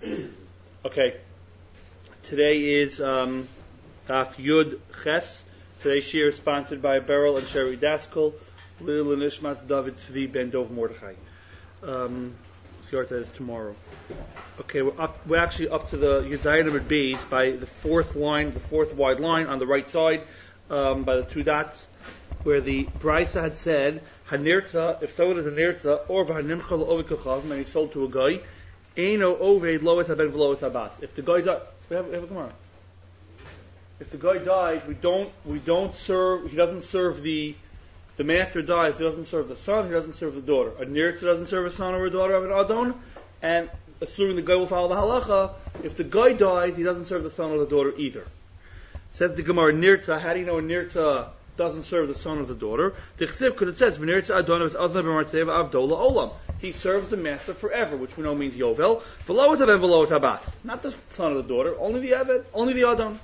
Okay. Today is Daf Yud Ches. Today's shir is sponsored by Beryl and Sherry Daskell, Lil and Ishmas David Tzvi Ben Dov Mordechai. That is tomorrow. Okay, we're actually up to the Yudzayin and Beis by the fourth wide line on the right side, by the two dots, where the Brisa had said, Hanirtza, if someone is a Nirtza, or V'hanimcha l'ovid and he sold to a guy, Eino oved lois haben v'lois habas. If the guy died, we have a Gemara. If the guy dies, we don't serve. He doesn't serve the master dies. He doesn't serve the son. He doesn't serve the daughter. A nirtza doesn't serve a son or a daughter of an adon, and assuming the guy will follow the halacha, if the guy dies, he doesn't serve the son or the daughter either. Says the Gemara, nirtza. How do you know a nirtza doesn't serve the son or the daughter? Because it says v'nirtza adon is azna b'martzev avdola olam. He serves the master forever, which we know means yovel. V'lois haben v'lois habas. Not the son or the daughter, only the eved, only the adon.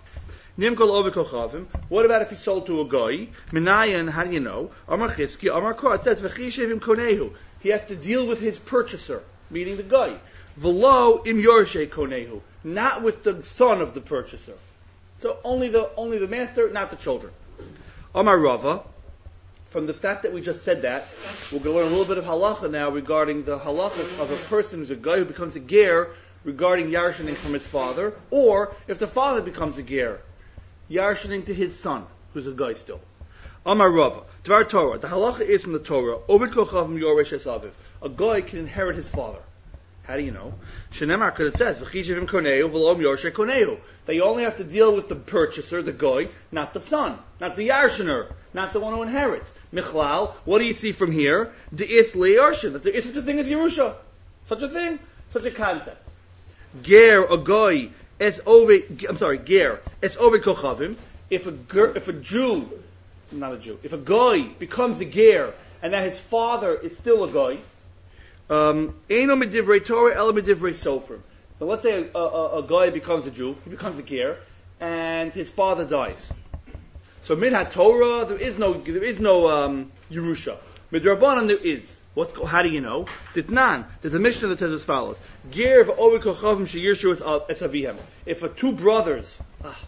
What about if he sold to a guy? Minayan, how do you know? Amar Chizki, Amar Kor. It says v'chishevim konehu. He has to deal with his purchaser, meaning the guy. V'lo im yorshe konehu, not with the son of the purchaser. So only the master, not the children. Amar Rava. From the fact that we just said that, we're going to learn a little bit of halacha now regarding the halacha of a person who's a guy who becomes a ger regarding yarshaning from his father, or if the father becomes a ger, yarshaning to his son, who's a guy still. Amar Rava, Dvar Torah, the halacha is from the Torah, Ovid kochavim yoresh esaviv. A guy can inherit his father. How do you know? Shenemar, because it says, v'chishivim konehu v'lom yorshe konehu. They only have to deal with the purchaser, the guy, not the son, not the yarshaner, not the one who inherits. Michlal, what do you see from here? The is le'yarshin, that there is such a thing as Yerusha. Such a thing, such a concept. Ger, a guy, es ovid kochavim. If a guy becomes a ger, and that his father is still a guy, Eino medivrei Torah, ela medivrei sofer. Now let's say a guy becomes a Jew, he becomes a ger, and his father dies. So midhat Torah, there is no Yerusha. Midrabanan there is. How do you know? Ditnan. There's a Mishnah that says as follows: Ger v'ovid kochavim sheyirshu es avihem. If two brothers,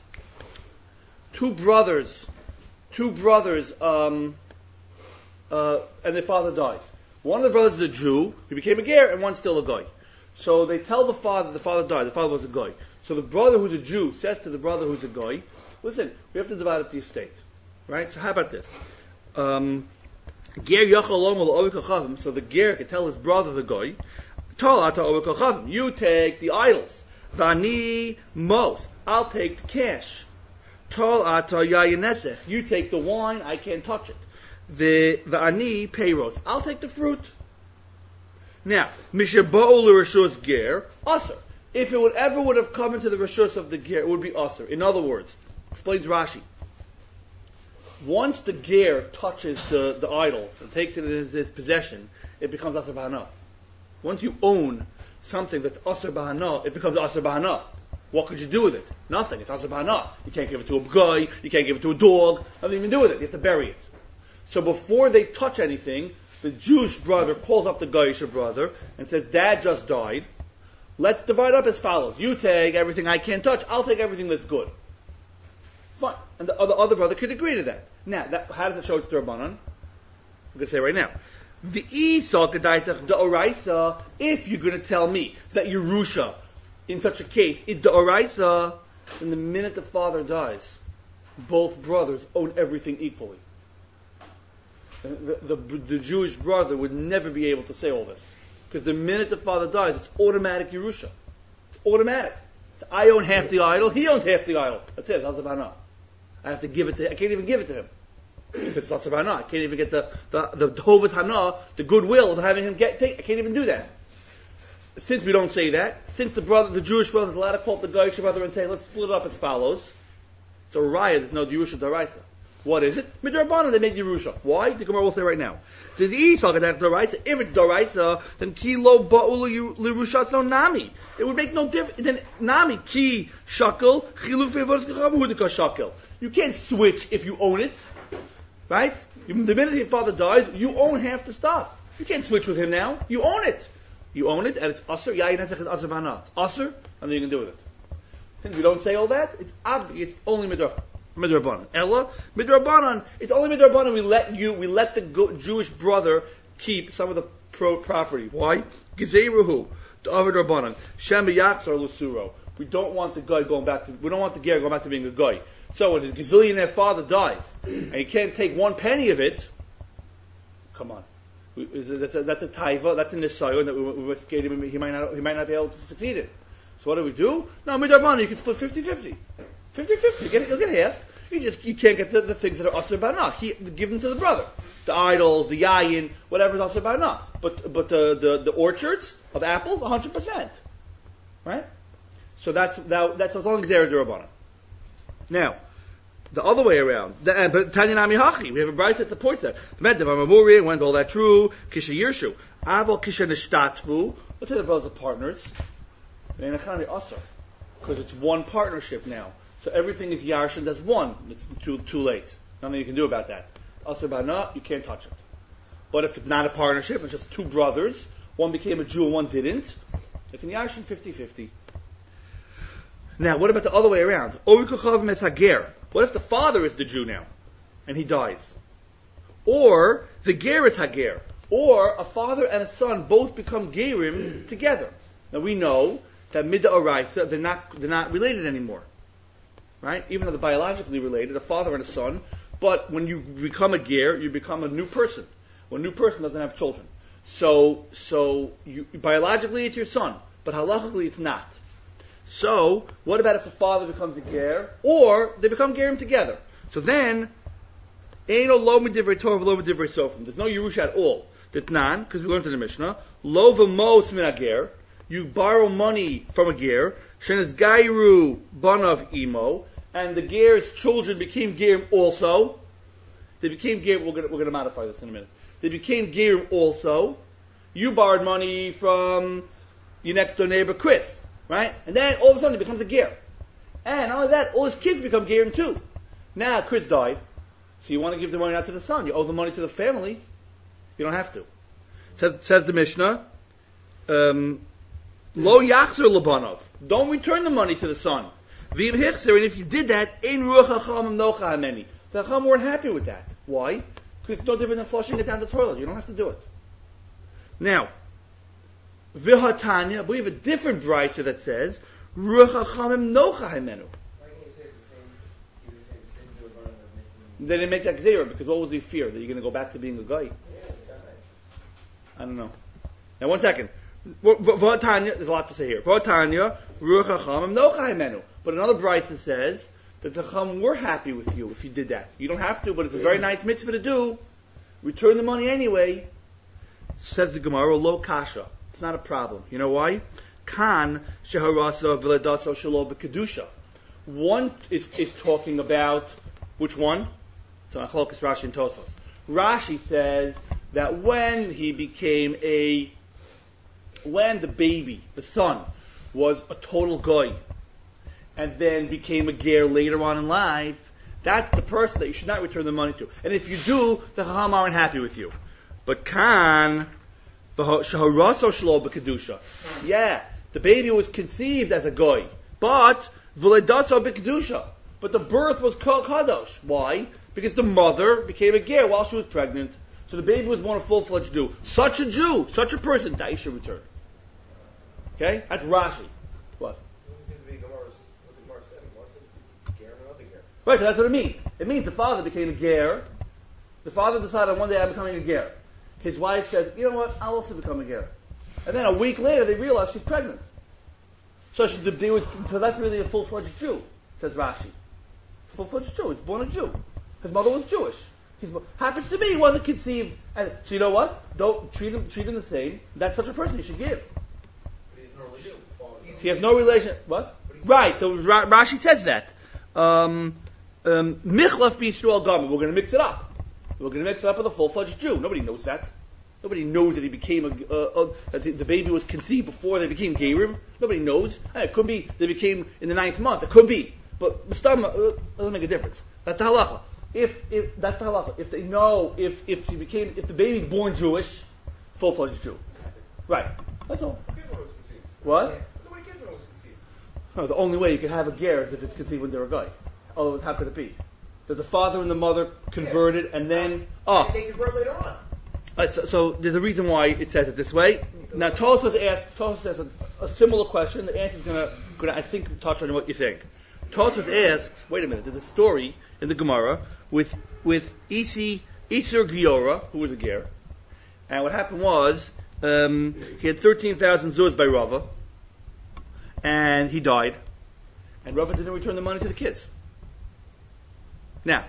and their father dies. One of the brothers is a Jew, he became a ger, and one's still a guy. So they tell the father died, the father was a guy. So the brother who's a Jew says to the brother who's a guy, listen, we have to divide up the estate. Right? So how about this? Ger yachalom ovid kochavim, so the ger can tell his brother, the guy, Tol ata ovid kochavim, you take the idols. Vani mos, I'll take the cash. Tol ata yayinesech, you take the wine, I can't touch it. V'ani peiros, I'll take the fruit. Now, mishaba'u l'reshus ger, aser. If it would have come into the reshus of the ger, it would be aser. In other words, explains Rashi. Once the ger touches the idols and takes it in his possession, it becomes aser b'hana. Once you own something that's aser b'hana, it becomes aser b'hana. What could you do with it? Nothing. It's aser b'hana. You can't give it to a guy. You can't give it to a dog. Nothing you can do with it. You have to bury it. So before they touch anything, the Jewish brother calls up the Goyish brother and says, Dad just died. Let's divide up as follows. You take everything I can't touch. I'll take everything that's good. Fine. And the other brother could agree to that. Now, how does it show it's D'Rabbanan? We're going to say right now. If you're going to tell me that Yerusha, in such a case, is D'Oraisa, then the minute the father dies, both brothers own everything equally. The Jewish brother would never be able to say all this. Because the minute the father dies, it's automatic Yerusha. It's automatic. I own half the idol, he owns half the idol. That's it, that's Asabana. I have to give it to him. I can't even give it to him. Because it's Asabana. I can't even get the Tovas Hana, the goodwill of having him take. I can't even do that. Since we don't say that, since the Jewish brother is allowed to call up the Goyish brother and say, let's split it up as follows. It's a raya, there's no Yerusha D'Oraisa. What is it? Midrabanan, they made Yerusha. Why? The Gemara will say right now. If it's D'Oraisa, then Kilo Ba'u L'Rushatz Nami. It would make no difference. Then Nami, Ki Shakel, Chiluf Hudika Shakel. You can't switch if you own it. Right? The minute your father dies, you own half the stuff. You can't switch with him now. You own it. You own it, and it's Asr. Yayin Nesach is Asr Bana. It's Asr, and then you can do with it. Since we don't say all that, it's obvious. It's only Midrabanan. Ella Midrabanan. It's only Midrabanan. We let the Jewish brother keep some of the property. Why? Gezeiruhu to Avad Rabbanan. Shem Yachzar Lusuro. We don't want the guy going back to. We don't want the ger going back to being a guy. So when his gazillionaire father dies, and he can't take one penny of it, come on. That's a taiva. That's a nisayon that we're scared he might not be able to succeed in. So what do? No, midrabanan, you can split 50-50. 50-50. You'll get half. You can't get the things that are asr bana. Give them to the brother. The idols, the yayin, whatever is asr bana. But the orchards of apples, 100%. Right? So that's as long as they're derabana. Now, the other way around. But Tanya Nami Hachi, we have a brayse that supports that. When's all that true? Kisha Yirshu. Aval Kisha Nishtatvu. Let's say the brothers are partners. They're in a asr. Because it's one partnership now. So everything is yarshin, that's one. It's too late. Nothing you can do about that. Asr bana, you can't touch it. But if it's not a partnership, it's just two brothers, one became a Jew and one didn't, they can yarshin 50-50. Now, what about the other way around? What if the father is the Jew now, and he dies? Or the ger is hager. Or a father and a son both become gerim together. Now we know that midda oraisa, they're not related anymore. Right? Even though they're biologically related, a father and a son, but when you become a ger, you become a new person. Well, a new person doesn't have children. So biologically it's your son, but halachically it's not. So, what about if the father becomes a ger, or they become gerim together? So then, Eino lo midivrei Torah lo midivrei sofrim. There's no Yerusha at all. Ditnan, because we learned in the Mishnah, lo v'mos min ger. You borrow money from a ger. Shenes gairu banav imo, and the ger's children became gerim also. They became gerim. We're going to modify this in a minute. They became gerim also. You borrowed money from your next door neighbor Chris. Right? And then all of a sudden he becomes a ger. And not only that, all his kids become gerim too. Now Chris died, so you want to give the money out to the son. You owe the money to the family. You don't have to. Says the Mishnah, lo yachzer lebanov. Don't return the money to the son. V'im hichzer, and if you did that, ein ruach hachamim nocha hameni. The hacham weren't happy with that. Why? Because it's no different than flushing it down the toilet. You don't have to do it. Now, V'hatanya, we have a different brayso that says, Ruach HaChamim nocha himenu. Why can't you say the same They didn't make that gzeira, because what was the fear? That you're going to go back to being a guy? Yeah, exactly. I don't know. Now, one second. V'hatanya, there's a lot to say here. V'hatanya, Ruach HaChamim nocha himenu. But another brayso says, that the Chacham were happy with you if you did that. You don't have to, but it's a very nice mitzvah to do. Return the money anyway. Says the Gemara, lo kasha. It's not a problem. You know why? Kan sheharasa v'ledaso shelo b'kedusha. One is talking about which one? It's on Achlokas Rashi and Tosfos. Rashi says that when the baby, the son, was a total goy, and then became a ger later on in life, that's the person that you should not return the money to. And if you do, the Chacham aren't happy with you. But Kan yeah, the baby was conceived as a goy, but but the birth was kadosh. Why? Because the mother became a ger while she was pregnant, so the baby was born a full-fledged Jew. Such a Jew, such a person, that should return. Okay, that's Rashi. What? Right, so that's what it means. It means the father became a ger. The father decided one day I'm becoming a ger. His wife says, you know what, I'll also become a ger. And then a week later they realize she's pregnant. So that's really a full-fledged Jew, says Rashi. Full-fledged Jew, he's born a Jew. His mother was Jewish. Happens to be he wasn't conceived. So you know what? Don't treat him the same. That's such a person you should give. But he's not a Jew. He has no relation. What? Right, so Rashi says that. Michlaf b'Yisrael Gami. We're going to mix it up. We're going to mix it up with a full-fledged Jew. Nobody knows that. Nobody knows that he became that the baby was conceived before they became gerim. Nobody knows. It could be they became in the 9th month. It could be, but doesn't make a difference. That's the halacha. If that's the halacha. If they know if the baby's born Jewish, full-fledged Jew. Right. That's all. Who cares when it was conceived? What? Nobody cares when it was conceived. No, the only way you can have a ger is if it's conceived when they're a guy. Otherwise, how could it be? That the father and the mother converted and then... And they convert later on. So there's a reason why it says it this way. Now Tosfos asks a similar question. The answer is gonna I think touch on what you're saying. Tosfos asks, wait a minute, there's a story in the Gemara with Isur Giora, who was a ger, and what happened was he had 13,000 zuz by Rava, and he died, and Rava didn't return the money to the kids. Now,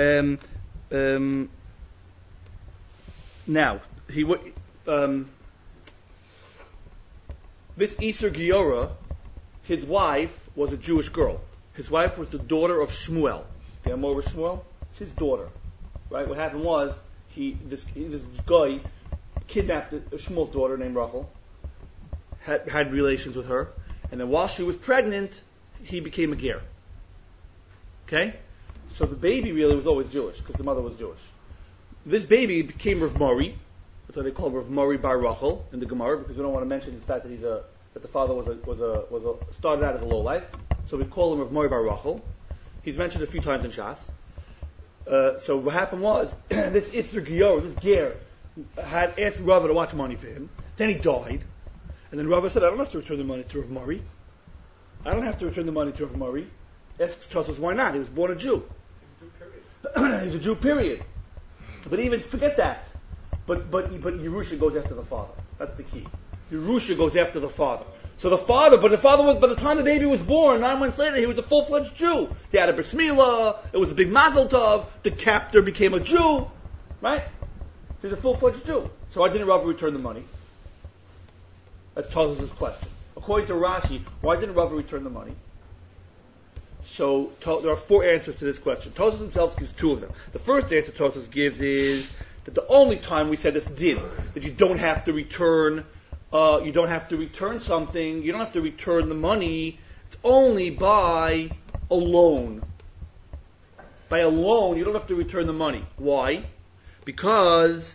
this Isur Giora, his wife was a Jewish girl. His wife was the daughter of Shmuel. Do you know more about Shmuel? It's his daughter, right? What happened was this guy kidnapped Shmuel's daughter named Rachel, had relations with her, and then while she was pregnant, he became a ger. Okay, so the baby really was always Jewish because the mother was Jewish. This baby became Rav Mori. That's why they call him Rav Mori bar Rachel in the Gemara, because we don't want to mention the fact that that the father started out as a lowlife. So we call him Rav Mori bar Rachel. He's mentioned a few times in Shas. So what happened was this Isur Gior, this ger, had asked Rava to watch money for him. Then he died, and then Rava said, "I don't have to return the money to Rav Mori. I don't have to return the money to Rav Mori." Asks Tosfos, why not? He was born a Jew. He's a Jew, period. But even forget that. But Yerusha goes after the father. That's the key. Yerusha goes after the father. So the father was, by the time the baby was born, 9 months later, he was a full-fledged Jew. He had a bris milah. It was a big mazel tov. The captor became a Jew, right? So he's a full-fledged Jew. So why didn't Rava return the money? That's Tosfos' question. According to Rashi, why didn't Rava return the money? So there are 4 answers to this question. Tosfos himself gives 2 of them. The first answer Tosfos gives is that the only time we said this did, that you don't have to return something, you don't have to return the money, it's only by a loan. By a loan, you don't have to return the money. Why? Because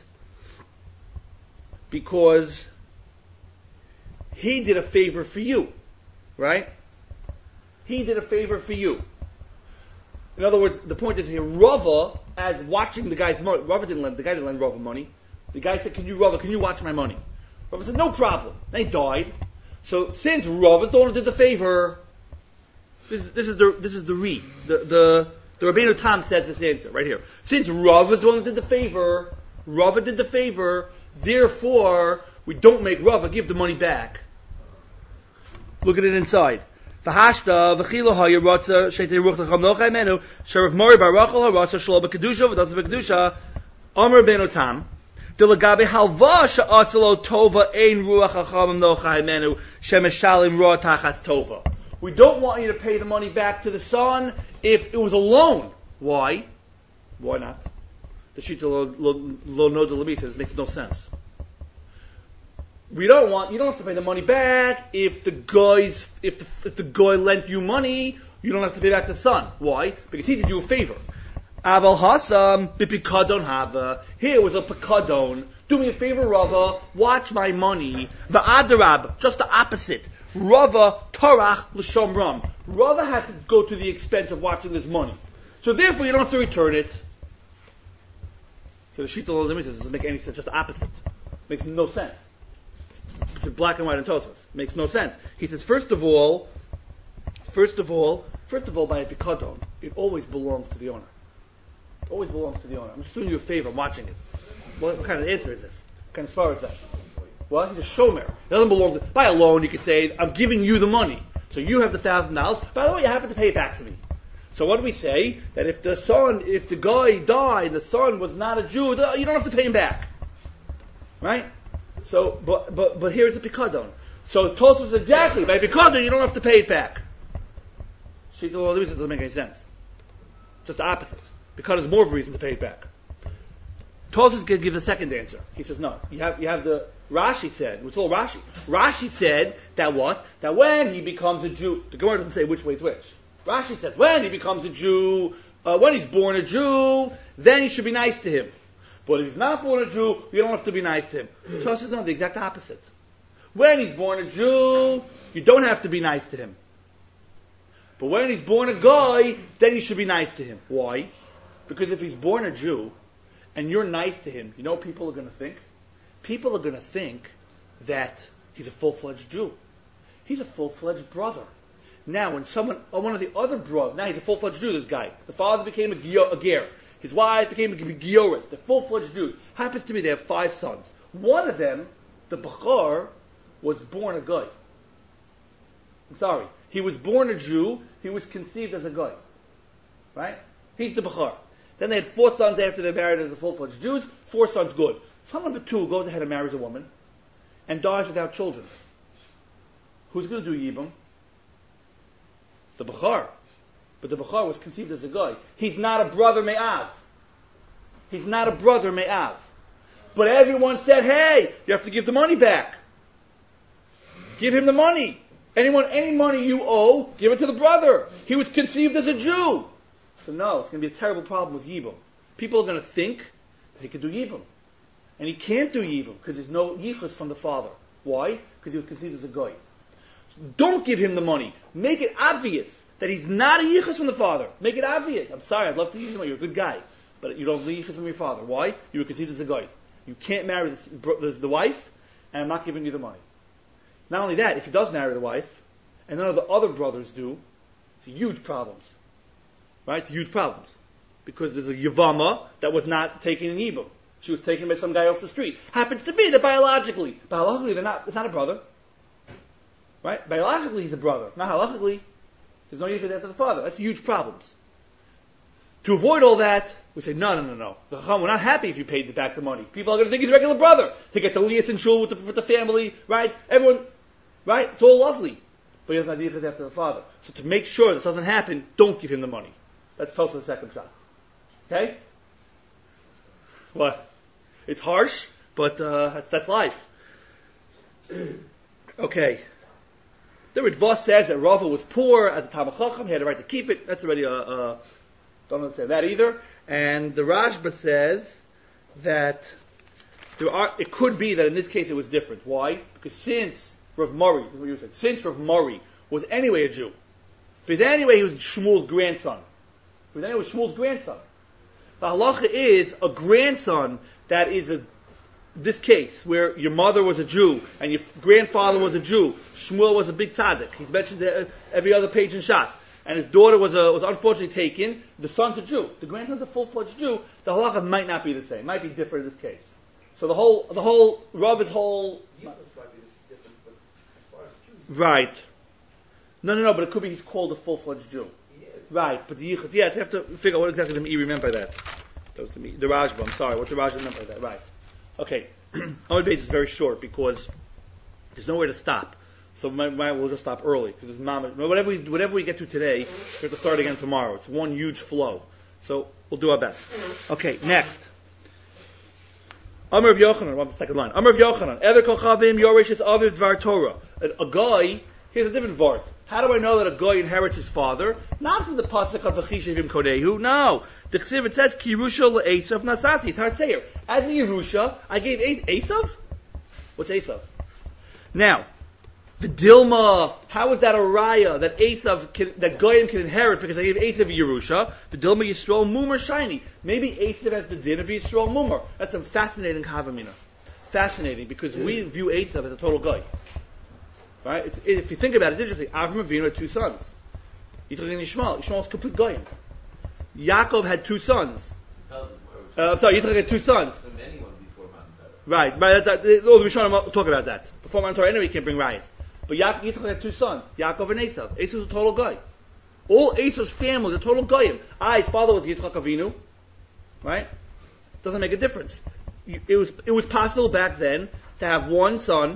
he did a favor for you, right? He did a favor for you. In other words, the point is here, Rava, as watching the guy's money, the guy didn't lend Rava money. The guy said, can you watch my money? Rava said, no problem. Then he died. So since Rava's the one who did the favor, this is the read. The Rabbeinu Tam says this answer right here. Since Rava's the one who did the favor, therefore we don't make Rava give the money back. Look at it inside. V'hashta v'chila ha'ya rotza sheitei ruch l'cham nochai menu sherav mori bar Rachel ha'rotza shlo b'kedusha v'dotza b'kedusha Amar Rabbeinu Tam delagabe halva she'asalo tova ein ruach ha'chamim nochai menu shemeshalim roa tachas tova. We don't want you to pay the money back to the son if it was a loan. Why? Why not? The Shita lo no de Lemi says it makes no sense. You don't have to pay the money back if the guy lent you money, you don't have to pay back the son. Why? Because he did you a favor. Aval hasam bipikadon hava. Here was a pikadon. Do me a favor, Rava. Watch my money. Va'adarab, just the opposite. Rava tarach l'shomram. Rava had to go to the expense of watching this money. So therefore you don't have to return it. So the Shita Lo Lemi says it doesn't make any sense, just the opposite. Makes no sense. It's black and white in Tosfos. Makes no sense. He says, first of all, by a pikadon, it always belongs to the owner. It always belongs to the owner. I'm just doing you a favor. I'm watching it. What kind of answer is this? What kind of svara is that? Well, he's a shomer. It doesn't belong to... By a loan, you could say, I'm giving you the money. So you have the $1,000. By the way, you happen to pay it back to me. So what do we say? That if the guy died, the son was not a Jew, you don't have to pay him back. Right? So, but here it's a pikadon. So Tosfos says exactly, by pikadon you don't have to pay it back. Shita Lo Lemi doesn't make any sense. Just the opposite. Pikadon is more of a reason to pay it back. Tosfos gives the second answer. He says no. You have the Rashi said. It's all Rashi. Rashi said that what? That when he becomes a Jew, the Gemara doesn't say which way is which. Rashi says when he becomes a Jew, when he's born a Jew, then you should be nice to him. But if he's not born a Jew, you don't have to be nice to him. Tosfos says no, the exact opposite. When he's born a Jew, you don't have to be nice to him. But when he's born a guy, then you should be nice to him. Why? Because if he's born a Jew, and you're nice to him, you know what people are going to think? People are going to think that he's a full-fledged Jew. He's a full-fledged brother. Now, when one of the other brothers, now he's a full-fledged Jew, this guy. The father became a ger. His wife became a gioris. They're full-fledged Jews. Happens to be they have 5 sons. One of them, the Bechor, was born a guy. I'm sorry. He was born a Jew. He was conceived as a guy. Right? He's the Bechor. Then they had 4 sons after they married as the full-fledged Jews. 4 sons good. Son number 2 goes ahead and marries a woman and dies without children. Who's going to do Yibum? The Bechor. But the Bechor was conceived as a guy. He's not a brother Me'av. He's not a brother Me'av. But everyone said, hey, you have to give the money back. Give him the money. Any money you owe, give it to the brother. He was conceived as a Jew. So no, it's going to be a terrible problem with Yibum. People are going to think that he could do Yibum. And he can't do Yibum because there's no Yichus from the father. Why? Because he was conceived as a guy. Don't give him the money. Make it obvious that he's not a Yichus from the father. Make it obvious. I'm sorry, I'd love to use you. You're a good guy. But you don't have Yichus from your father. Why? You were conceived as a guy. You can't marry the wife, and I'm not giving you the money. Not only that, if he does marry the wife, and none of the other brothers do, it's huge problems. Right? It's huge problems. Because there's a Yavama that was not taken in Yibum. She was taken by some guy off the street. Happens to be that biologically it's not a brother. Right? Biologically he's a brother. Not halachically. There's no yichud after the father. That's huge problems. To avoid all that, we say, no. The Chacham, we're not happy if you paid back the money. People are going to think he's a regular brother. He gets a liyas in shul with the family, right? Everyone, right? It's all lovely. But he doesn't have yichud after the father. So to make sure this doesn't happen, don't give him the money. That's also the second shot. Okay? What? It's harsh, but that's life. Okay. The Ritva says that Rava was poor as a Talmid Chacham. He had a right to keep it. That's already don't understand that either. And the Rashba says that it could be that in this case it was different. Why? Because since Rav Mori was anyway a Jew, because anyway he was Shmuel's grandson. The halacha is a grandson that is this case where your mother was a Jew and your grandfather was a Jew. Shmuel was a big tzaddik. He's mentioned every other page in Shas. And his daughter was unfortunately taken. The son's a Jew. The grandson's a full-fledged Jew. The halacha might not be the same. Might be different in this case. So the whole Rav's whole right. No. But it could be he's called a full-fledged Jew. He is. Right. But the yichud, yes, you have to figure out what exactly the Meiri meant by that. That was the Rashba. I'm sorry. What the Rashba meant by that? Right. Okay. Our base is very short because there's nowhere to stop. So we'll just stop early because whatever we get to today, we have to start again tomorrow. It's one huge flow. So we'll do our best. Okay, next. Amar of Yochanan, one second line. Amar of Yochanan, Ever Kochavim Yorish is Aviv Dvar Torah. A guy, here's a different vart. How do I know that a guy inherits his father? Not from the pasuk of V'chishevim Kodehu. No, the Chsiv it says Ki Yerusha le'Esav Nasati. It's hard to say here. As a Yerusha, I gave Esav. What's Esav? Now. The Dilma, how is that a raya that Goyim can inherit because I gave Esav Yerusha? The Dilma Yisrael Mumar shiny. Maybe Esav has the din of Yisrael Mumar. That's a fascinating Havamina. Fascinating because we view Esav as a total guy. Right? If you think about it, it's interesting. Avram Avinu had 2 sons. Yitzchak and Yishmael. Yishmael was complete Goyim. Yaakov had 2 sons. Yitzchak had 2 sons. Right. All the Rishonim talk about that. Before Mount Torah, anyway, you can't bring rayas. But Yitzchak had 2 sons, Yaakov and Esav. Esav was a total guy. All Esav's family was a total goyim. His father was Yitzchak Avinu, right? Doesn't make a difference. It was possible back then to have one son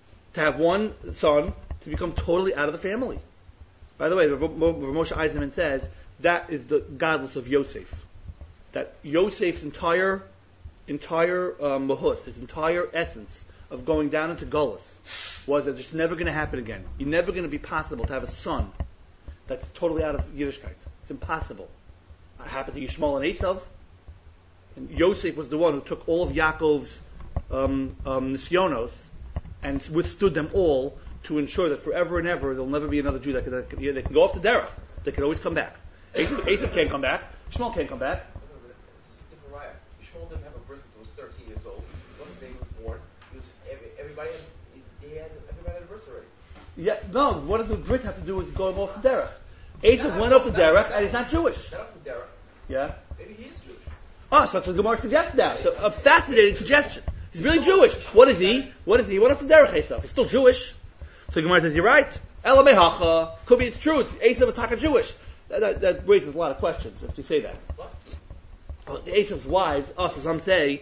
to become totally out of the family. By the way, Rav Moshe Eisenman says that is the godless of Yosef. That Yosef's entire mahus, his entire essence of going down into Gullus was that it's never going to happen again. You're never going to be possible to have a son that's totally out of Yiddishkeit. It's impossible. It happened to Yishmael and Esav. And Yosef was the one who took all of Yaakov's nisyonos and withstood them all to ensure that forever and ever there'll never be another Jew that can go off the derech. They can always come back. Esav can't come back. Shmuel can't come back. It's a different riot. Shmuel didn't have a bris until he was 13 years old. Once David was born, everybody had a bris already. Yeah, no. What does the brit have to do with going off the derech? Esav went off the derech and he's not Jewish. Not off the derech. Yeah. Maybe he is Jewish. Oh, so that's what the Gemara suggests now. It's a fascinating suggestion. He's really Jewish. What is he? What off the derech Esav? He's still Jewish. So the Gemara says, you're right. Ela mehacha. Could be it's true. Esav was taka Jewish. That raises a lot of questions if you say that. What? Well, Esav's wives, so some say,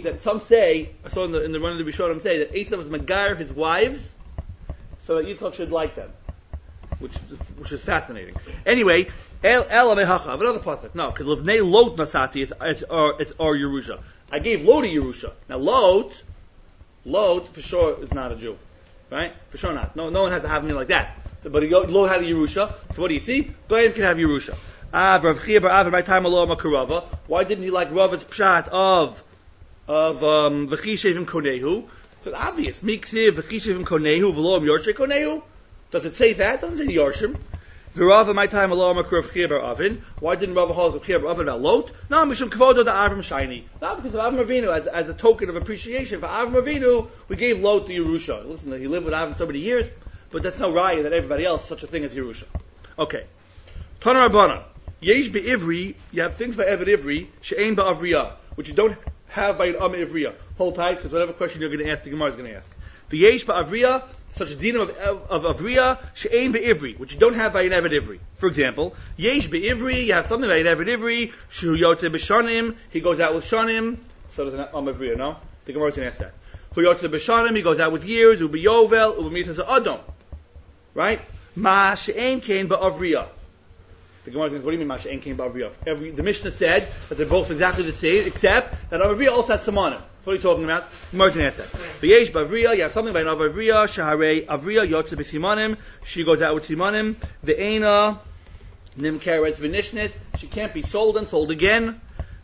I saw in the run of the Rishonim say that Esav was Megayer his wives so that Yitzchak should like them. Which is fascinating. Anyway, Ela mehacha. I have another pasuk. No, because Livnei Lot Nasati, it's our Yerusha. I gave Lot a Yerusha. Now Lot for sure is not a Jew. Right? For sure not. No one has to have me like that. But Lot had a Yerusha. So what do you see? Goyim can have Yerusha. Rav Chia bar Av in my time alone Makarava. Why didn't he like Rava's pshat of V'chishevim Konehu? So it's obvious. Miksiv V'chishevim Konehu V'loam Yorshe Konehu. Does it say that? It doesn't say Yorshim. V'Rav in my time alone Makarav Chia bar Avin. Why didn't Rav hold Chia bar Avin about Lot? No, Mishum Kavodo da Avram Shiny. Not because of Avram Avinu, as a token of appreciation for Avram Avinu, we gave Lot the Yerusha. Listen, he lived with Avram so many years, but that's no raya that everybody else such a thing as Yerusha. Okay. Tana Rabbanan. Yesh be'ivri, you have things by Eved Ivri, she'ein ba'avriya, which you don't have by an Amma Ivriya. Hold tight, because whatever question you're going to ask, the Gemara is going to ask. The Yesh ba'avriya, such a din of Avriya, she'ein be'ivri, which you don't have by an Eved Ivri. For example, Yesh be'ivri, you have something by an Eved Ivri, shu yotze b'shanim, he goes out with shanim, so there's an Amma Ivriya, no? The Gemara is going to ask that. Hu yotze b'shanim, he goes out with years, ubi yovel, ubi mitzvah adom. Right? Ma she'ein kein ba'avriya. The Gemara says, what do you mean Masha Ein Kein Ba'avriya? The Mishnah said that they're both exactly the same, except that Avriya also has Simonim. That's what are you talking about? The Gemara says that. V'yesh Ba'avriya, you have something by an Avriya, Shaharei Avriya, Yotze B'Simonim, she goes out with Simonim, Ve'ena, Nimkeres V'Nishnith, she can't be sold and sold again,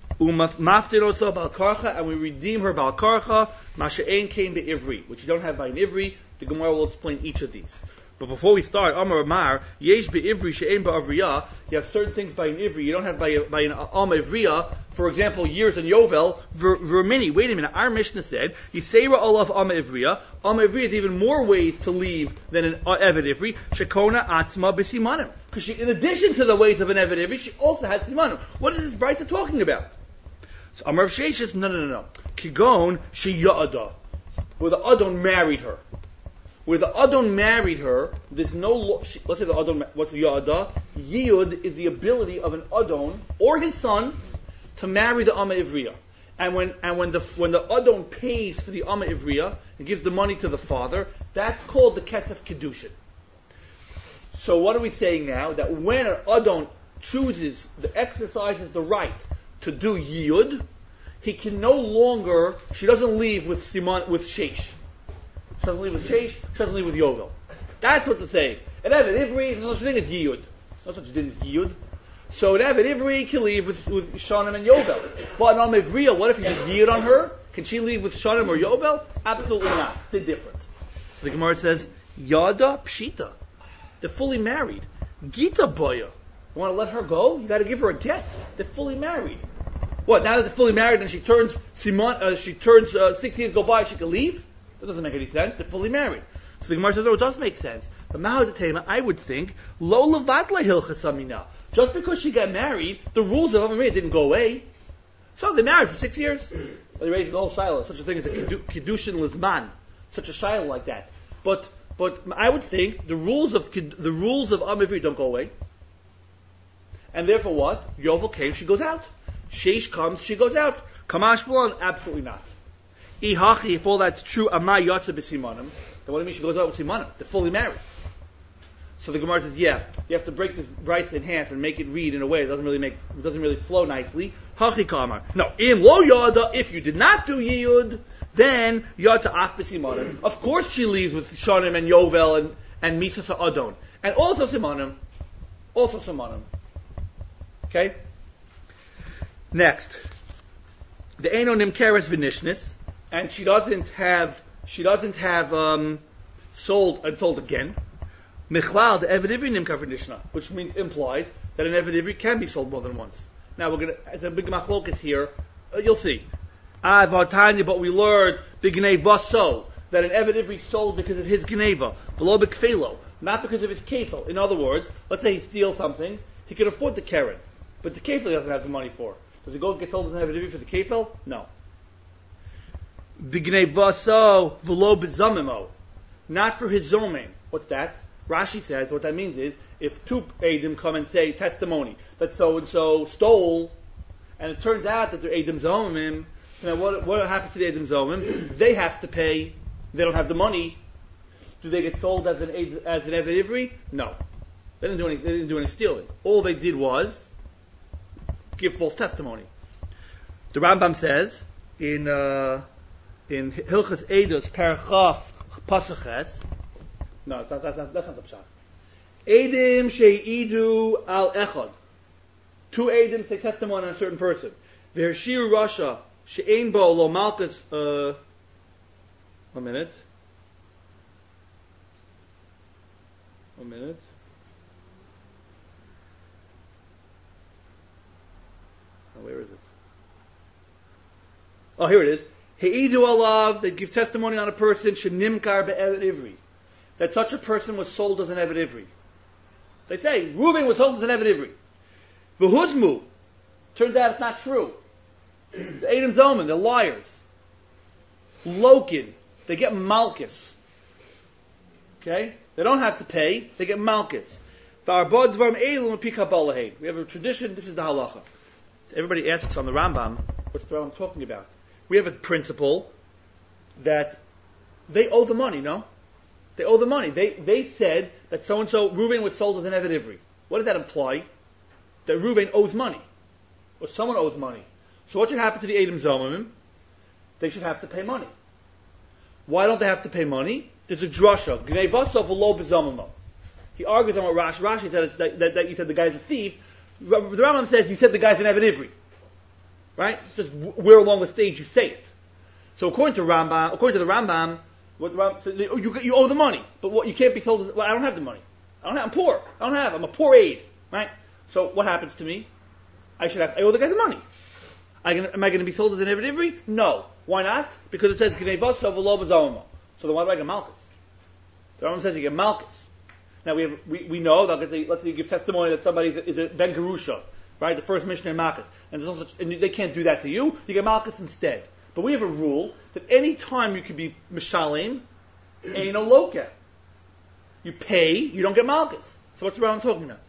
Maftir also Ba'al Karcha, and we redeem her Ba'al Karcha, Masha Ein Kein Ba'ivri, which you don't have by an Ivri. The Gemara will explain each of these. But before we start, Amar Amar, Yesh be'ivri she'ein ba'avriya, you have certain things by an ivri, you don't have by an Amma Ivriya, for example, years and Yovel, Vermini. Wait a minute, our Mishnah said, Yisera Olav Amma Ivriya is even more ways to leave than an Eved Ivri, Shekona Atzma B'Simanim. Because she, in addition to the ways of an Eved Ivri, she also has Simanim. What is this Brisa talking about? So Amar Rav Sheshes, no. Kigon Sheya'ada, where the Adon married her. Where the Adon married her, there's no let's say the Adon, what's the Ya'ada? Yiyud is the ability of an Adon or his son to marry the Amma Ivriya. And when the Adon pays for the Amma Ivriya and gives the money to the father, that's called the Kesef Kedushin. So what are we saying now? That when an Adon exercises the right to do Yiyud, he can no longer, she doesn't leave with Sheish. She doesn't leave with Sheish, she doesn't leave with Yovel. That's what it's saying. An Eved Ivri, there's no such thing as Yiyud. No such thing as Yiyud. So an Eved Ivri can leave with Shanim and Yovel. But an Am Ivriya, what if he did Yiyud on her? Can she leave with Shanim or Yovel? Absolutely not. They're different. So the Gemara says, Yada Pshita. They're fully married. Gita Boya. You want to let her go? You got to give her a get. They're fully married. What, now that they're fully married and she turns 6 years go by, she can leave? That doesn't make any sense. They're fully married. So the Gemara says, it does make sense. But Mahadatema, I would think, Lo Levatla Hilchasamina. Just because she got married, the rules of Avamir didn't go away. So they married for 6 years. They raised the whole shiloh. Such a thing as a Kiddushin Lizman. Such a shiloh like that. But I would think the rules of Amivri don't go away. And therefore what? Yovel came, she goes out. Sheish comes, she goes out. Kamash Bulan, absolutely not. Ihachi, if all that's true, Amai Yotze B'Simanim, then what do you mean she goes out with Simanim? They're fully married. So the Gemara says, yeah, you have to break this Brisa in half and make it read in a way that doesn't really flow nicely. Hachi Kamar. No, in Lo Yada, if you did not do Yiyud, then Yotze Af B'Simanim. Of course she leaves with Shanim and Yovel and Misas Adon. And also Simanim. Okay? Next. The Eno Nimkeres V'Nishnis. And she doesn't have she doesn't have sold and sold again. Michlal, the Eved Ivri Nimkar Nishna, which means implies that an Eved Ivri can be sold more than once. Now it's a big machlokas here. You'll see. Tanya, but we learned B'gnei Vaso that an Eved Ivri sold because of his Gneva, v'lo b'kfelo, not because of his kefil. In other words, let's say he steals something, he can afford the keren, but the kefil he doesn't have the money for. Does he go and get sold as an Eved Ivri for the kefil? No. B'gnei Vaso v'lo b'zamimo, not for his zomin. What's that? Rashi says what that means is if two Eidim come and say testimony that so and so stole, and it turns out that they're Eidim Zomim, so now what happens to the Eidim Zomim? They have to pay. They don't have the money. Do they get sold as an Eved Ivri? No, they didn't do any stealing. All they did was give false testimony. The Rambam says in Hilchas Eidos Parachaf Pasaches. No, that's not the pshat. Eidim she'idu al echad. Two Eidim say testimony on a certain person. V'hershiru rasha she'ein bo lo malchus. 1 minute. 1 minute. Oh, where is it? Oh, here it is. Heidu alav, they give testimony on a person shenimkar be'eved ivri. That such a person was sold as an Eved Ivri. They say, Reuven was sold as an Eved Ivri. V'huzmu, turns out it's not true. The Eidim Zoman, they're liars. Lokin, they get malchus. Okay? They don't have to pay, they get malchus. We have a tradition, this is the halacha. So everybody asks on the Rambam, what's the Rambam talking about? We have a principle that they owe the money, no? They owe the money. They said that so-and-so, Reuven was sold as an Eved Ivri. What does that imply? That Reuven owes money. Or someone owes money. So what should happen to the Eidim Zomim? They should have to pay money. Why don't they have to pay money? There's a drasha. Gnei Vaso v'lo b'zomimo. He argues on what Rashi said, that you said the guy's a thief. The Rambam says you said the guy's an Eved Ivri. Right? Just where along the stage you say it. So according to the Rambam, so you owe the money, but what you can't be told is, well, I don't have the money. I'm poor. I'm a poor aid, right? So what happens to me? I owe the guy the money. Am I going to be sold as an Eved Ivri? No. Why not? Because it says Gnei Vaso v'lo b'zomimo. So then why do I get malchus? The Rambam says you get malchus. Now we know that let's say you give testimony that somebody is a ben gerusha, right? The first missionary malchus, and they can't do that to you. You get malchus instead. But we have a rule that any time you could be mishalim, ain't no loka. You pay, you don't get malchus. So what's the Rambam talking about?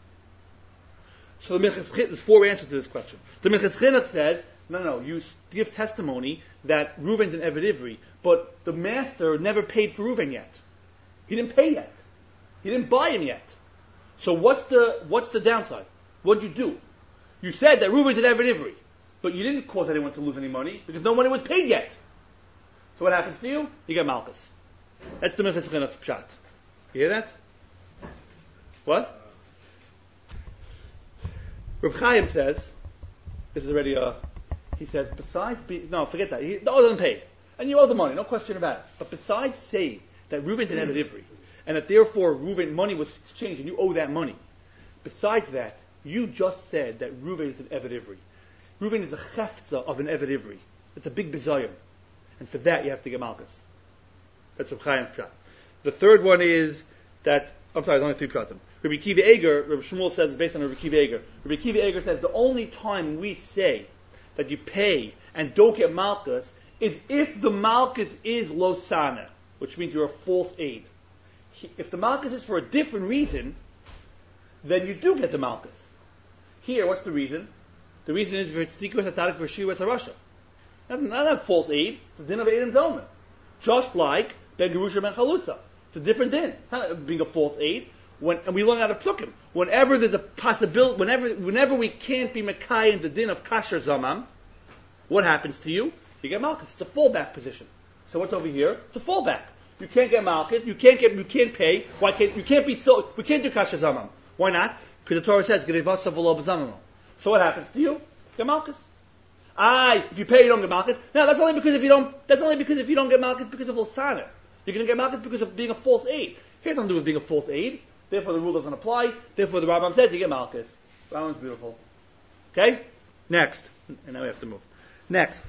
So the Minchas Chinuch, there's 4 answers to this question. The Minchas Chinuch says, no, you give testimony that Reuven's an Eved Ivri, but the master never paid for Reuven yet. He didn't pay yet. He didn't buy him yet. So what's the downside? What'd you do? You said that Reuven's an Eved Ivri. But you didn't cause anyone to lose any money because no money was paid yet. So what happens to you? You get malchus. That's the Minchas Chinuch's pshat. You hear that? What? Reb Chaim says, this is already he says, forget that. He doesn't pay. And you owe the money, no question about it. But besides saying that Reuven's an Eved Ivri, and that therefore Reuven money was exchanged and you owe that money, besides that, you just said that Reuven is an Eved Ivri. Reuven is a cheftza of an Eved Ivri. It's a big bizayim. And for that you have to get malchus. That's Reb Chaim's pshat. The third one is that, there's only 3 pshatim. Rabbi Akiva Eiger, Rabbi Shmuel says, based on Rabbi Akiva Eiger. Rabbi Akiva Eiger says the only time we say that you pay and don't get malchus is if the malchus is losana, which means you're a false aid. If the malchus is for a different reason, then you do get the malchus. Here, what's the reason? The reason is v'tzdikus atarik v'shiru es harasha. Not false aid. It's a din of Eidim Zoman. Just like ben gerusha ben chalutza. It's a different din. It's not being a false aid. And we learn out of psukim. Whenever there's a possibility, whenever we can't be mekai in the din of kasher zamam, what happens to you? You get malchus. It's a fallback position. So what's over here? It's a fallback. You can't get malchus. You can't pay. We can't do kasher zamam. Why not? Because the Torah says, Gnei Vaso v'lo b'zamamo. So what happens to you? Get malchus. If you pay, you don't get malchus. No, that's only because if you don't get malchus because of Ulsana. You're going to get malchus because of being a false aid. Here, nothing to do with being a false aid. Therefore, the rule doesn't apply. Therefore, the Rambam says you get malchus. Rambam's beautiful. Okay? Next. And now we have to move. Next.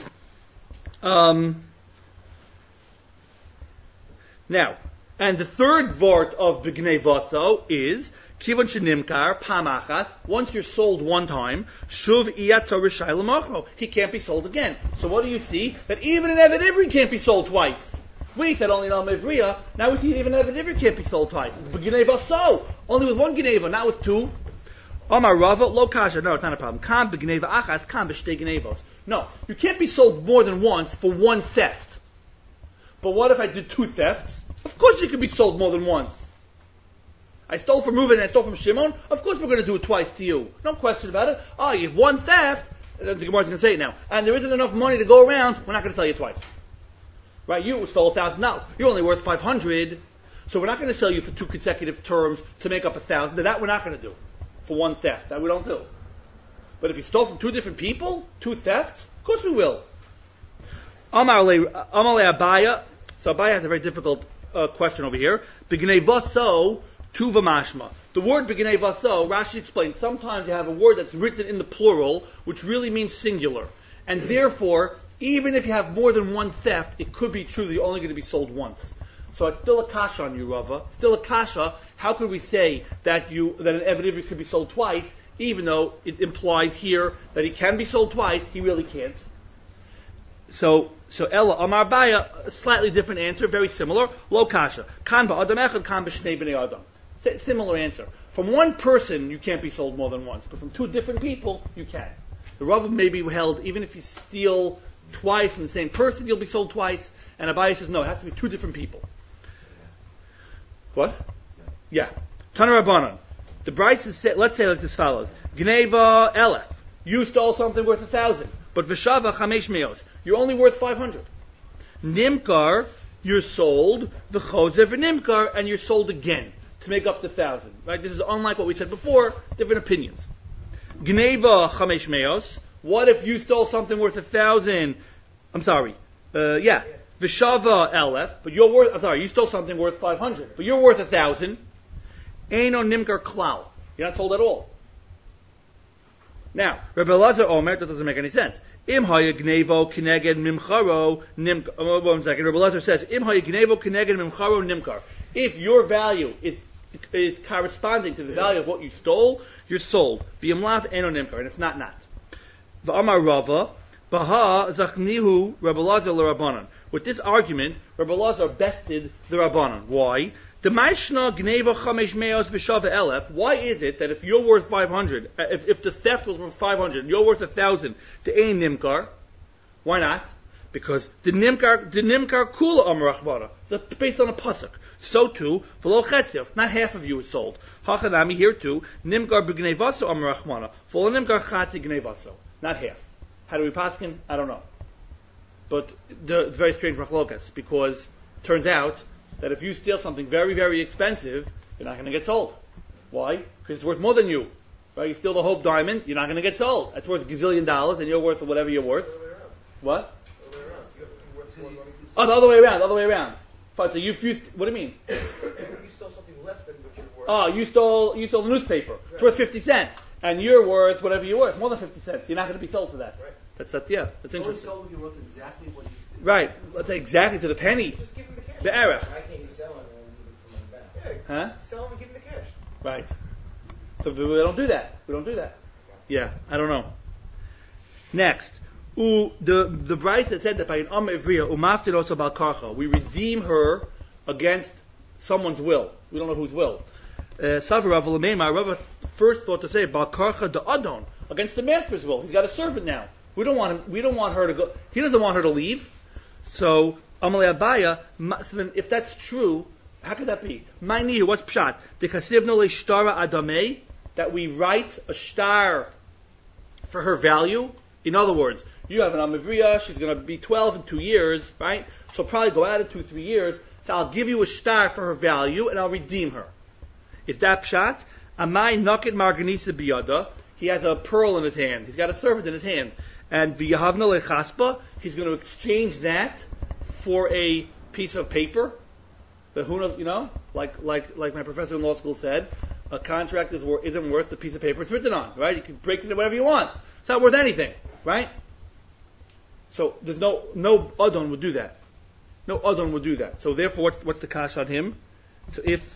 Now, and the third vort of B'gnei Vaso is Kivon Shenimkar Pamachas. Once you're sold one time, Shuv Iyato Rishai L'Machro. He can't be sold again. So what do you see? That even an Eved Ivri can't be sold twice. We said only in Al Mevriya. Now we see even an Eved Ivri can't be sold twice. B'gnei Vaso. Only with one Gneva, not with two. Amar Rava Lo Kasha. No, it's not a problem. Kam B'gneva Achas, Kam B'shtei Gnevos. No, you can't be sold more than once for one theft. But what if I did two thefts? Of course you can be sold more than once. I stole from Reuven and I stole from Shimon. Of course we're going to do it twice to you. No question about it. You have one theft. The Gemara's going to say it now. And there isn't enough money to go around. We're not going to sell you twice. Right? You stole $1,000. You're only worth $500. So we're not going to sell you for two consecutive terms to make up $1,000. That we're not going to do. For one theft. That we don't do. But if you stole from two different people, two thefts, of course we will. Amale Abaya. So Abaya has a very difficult question over here. B'gnei vaso tuva mashma. The word b'gnei vaso, Rashi explains, sometimes you have a word that's written in the plural, which really means singular. And therefore, even if you have more than one theft, it could be true that you're only going to be sold once. So it's still a kasha on you, Rava. Still a kasha. How could we say that an Eved Ivri could be sold twice, even though it implies here that he can be sold twice? He really can't. So Ella Amar Baya, a slightly different answer, very similar. Lo kasha. Kan ba'adam echad, kan b'shnei b'nei adam. Similar answer. From one person, you can't be sold more than once, but from two different people, you can. The Rav may be held, even if you steal twice from the same person, you'll be sold twice. And Abaye says, no, it has to be two different people. What? Yeah. Tana Rabbanan. The Bryce is, let's say like this follows. Gneva Elef. You stole something worth 1,000. But Veshava Chamesh Meos. You're only worth 500. Nimkar, you're sold. V'chozer v'nimkar, and you're sold again to make up the 1,000. Right? This is unlike what we said before. Different opinions. Gneva Chamesh Meos. What if you stole something worth 1,000? I'm sorry. V'shava Elef. But you're worth. I'm sorry. You stole something worth 500, but you're worth 1,000. Eino Nimkar Klal. You're not sold at all. Now, Rabbi Elazar Omer, that doesn't make any sense. Im hayagnevo kineged mimcharo nimkar. One second. Rabbi Elazar says, Im hayagnevo kineged mimcharo nimkar. If your value is corresponding to the value of what you stole, you're sold. V'yamlav eno nimkar, and if not, not. V'amar Rava, Baha zachnihu Rabbi Elazar l'Rabbanan. With this argument, Rabbi Elazar bested the Rabbanan. Why? Why is it that if you're worth 500, if the theft was worth 500, and you're worth 1,000 to ein nimkar, why not? Because the nimkar kula amrachbara. It's based on a pasuk. So too, v'lo chetzev, not half of you is sold. Hachanami here too, nimkar b'gnei vaso amrachmana. V'lo nimkar chatzi gnei vaso, not half. How do we paskin? I don't know. But it's very strange machlokas, because it turns out that if you steal something very, very expensive, you're not going to get sold. Why? Because it's worth more than you. Right? You steal the Hope Diamond, you're not going to get sold. That's worth $1 gazillion, and you're worth whatever you're worth. What? The other way around. Oh, the other way around. Fine, so what do you mean? You stole something less than what you're worth. Oh, you stole the newspaper. Right. It's worth 50 cents. And you're worth whatever you're worth, more than 50 cents. You're not going to be sold for that. Right. That's interesting. Only sold if you're worth exactly what you did. Right. Let's say exactly to the penny. Just give him the cash. The erech. I can't sell it and give it to someone back. Yeah. Huh? Sell him and give him the cash. Right. So we don't do that. Yeah, I don't know. Next. The Bryce that said that by an Ivriya, umaftir also bal karcha, we redeem her against someone's will. We don't know whose will. Savarav Rava first thought to say bal karcha de adon, against the master's will. He's got a servant now. We don't want her to go. He doesn't want her to leave. So Amalei Abaya. So then, if that's true, how could that be? Ma'nihu, what's pshat? The kasivno leishtara adamei, that we write a star for her value. In other words, you have an Amivriya, she's going to be 12 in 2 years, right? She'll probably go out in 2-3 years. So I'll give you a star for her value, and I'll redeem her. Is that pshat? Amai naked marganisa biyada. he has a pearl in his hand. He's got a servant in his hand. And v'yahavna lechaspa, he's going to exchange that for a piece of paper. The like my professor in law school said, a contract isn't worth the piece of paper it's written on, right? You can break it whatever you want. It's not worth anything, right? So there's no Adon would do that. No Adon would do that. So therefore, what's the kash on him? So if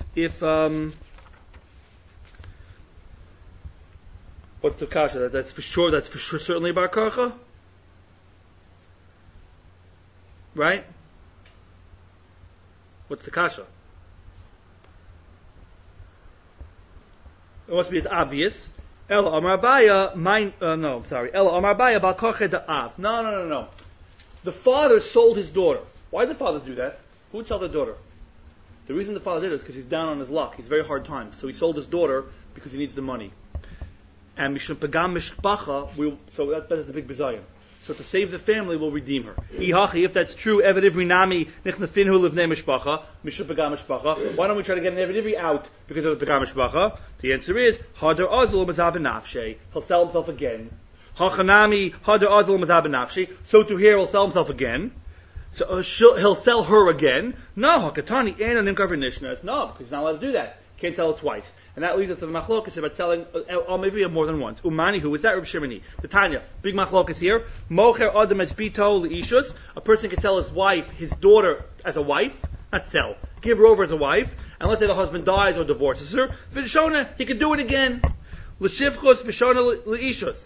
what's the kasha? That's for sure. That's for sure. Certainly bar karcha, right? What's the kasha? It must be as obvious. Ella Amar Baya, Ella Amar Baya bal karcha da av. No. The father sold his daughter. Why did the father do that? Who would sell the daughter? The reason the father did it is because he's down on his luck. He's very hard times. So he sold his daughter because he needs the money. And Mishum Pagam Mishpacha, so that's a big bizayim. So to save the family, we'll redeem her. If that's true, Eved Ivri Nami Nichnafinhu Livnei Mishpacha, Mishum Pagam Mishpacha. Why don't we try to get an Eved Ivri out because of the Pagam Mishpacha? The answer is Hadar Azul Mazab Nafshe. He'll sell himself again. Hachanami Hadar Azul Mazab Nafshe. So to here, he'll sell himself again. So he'll sell her again. No, Hakatani Anna Nimkar V'Nishnas. No, because he's not allowed to do that. Can't tell it twice. And that leads us to the machlokas about selling Almivriya more than once. Umani, who is that? Reb Shimoni. The Tanya. Big machlokas here. Mocher Adam es bito leishus. A person can sell his wife, his daughter, as a wife. Not sell. Give her over as a wife. And let's say the husband dies or divorces her. V'shona, he can do it again. L'shivchus v'shona leishus.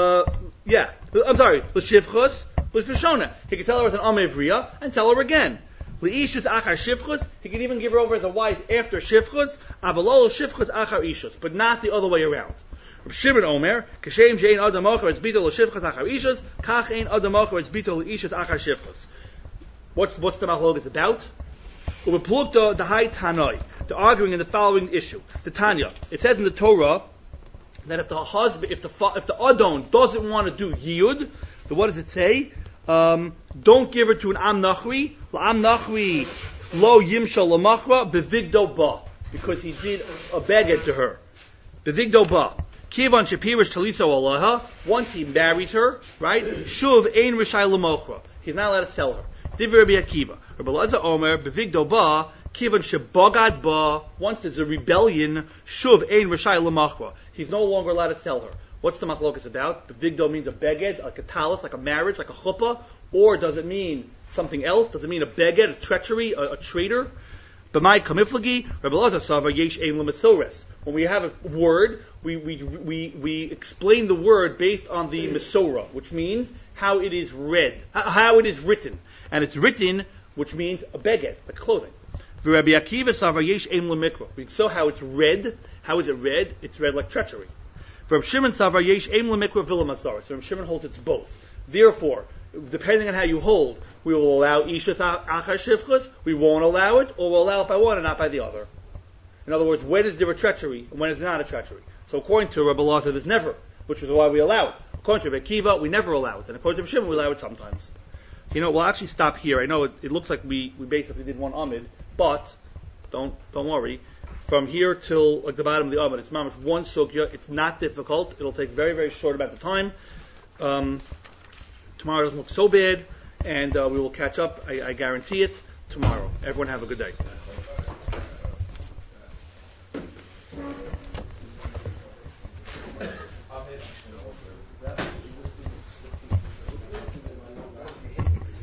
L'shivchus v'shona. He can sell her as an Almivriya and sell her again. Leishus achar shivchus. He can even give her over as a wife after shivchus. Avalol shivchus achar ishus, but not the other way around. Reb Shimon Omer, kashem shein adam ocher es bito l'shivchus achar ishus, kach ein adam ocher es bito leishus achar shivchus. What's the machlokas about? Ubeplukta the high tanoi. They're arguing in the following issue. The Tanya. It says in the Torah that if the husband, if the adon doesn't want to do yiyud, then what does it say? Don't give her to an am nachri. Am nachri lo yimshal lamachra bevigdo ba, because he did a beged to her. Bevigdo ba. Kivan shapirish taliso alaha. Once he marries her, right? Shuv ein rishai lamachra. He's not allowed to sell her. Divrei Rabbi Akiva. Rabbi Elazar Omer bevigdo ba. Kivan shebagad ba. Once there's a rebellion, shuv ein rishai lamachra. He's no longer allowed to sell her. What's the machlokas about? The vigdo means a beged, like a talis, like a marriage, like a chuppah, or does it mean something else? Does it mean a beged, a treachery, a traitor? B'mai kamiflagi, Rabbi Elazar Savar yesh ein l'mesores. When we have a word, we explain the word based on the mesora, which means how it is read, how it is written, and it's written, which means a beged, like clothing. V'Rabbi Akiva Savar yesh ein l'mikra. We saw how it's read. How is it read? It's read like treachery. Reb Shimon Savar yesh ein l'mikra v'lo masaros. So Reb Shimon holds it's both. Therefore, depending on how you hold, we will allow ishus achar shivchus, we won't allow it, or we'll allow it by one and not by the other. In other words, when is there a treachery and when is there not a treachery? So according to Rabbi Elazar, there's never, which is why we allow it. According to Rabbi Akiva, we never allow it, and according to Reb Shimon, we allow it sometimes. We'll actually stop here. I know it looks like we basically did one Amid, but don't worry. From here till like the bottom of the Amid, it's mamash one sugya. It's not difficult. It'll take very, very short amount of time. Tomorrow doesn't look so bad, and we will catch up. I guarantee it tomorrow. Everyone have a good day.